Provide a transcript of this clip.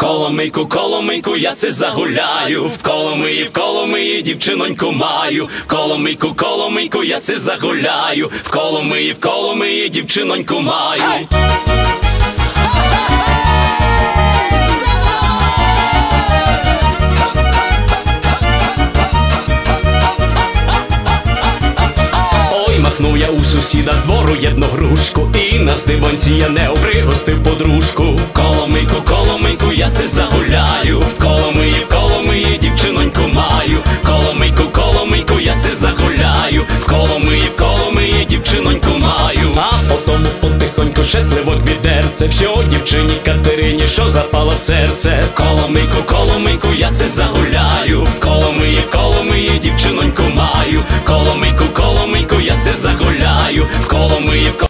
Коломийку, я се загуляю, в Коломиї дівчиноньку маю. Коломийку, я се загуляю, в Коломиї дівчиноньку маю. Махнув я у сусіда з двору єдну грушку, і на здивонці я не пригостив подружку. Коломийку, я се загуляю, в Коломиї дівчиноньку маю. Коломийку, я се загуляю, в Коломиї дівчиноньку маю. А потому потихоньку щасливо відерце всьо дівчині Катерині, що запало в серце. Коломийку, я се загуляю, в Коломиї дівчиноньку маю. Коломийку, я се загуляю, в Коломиї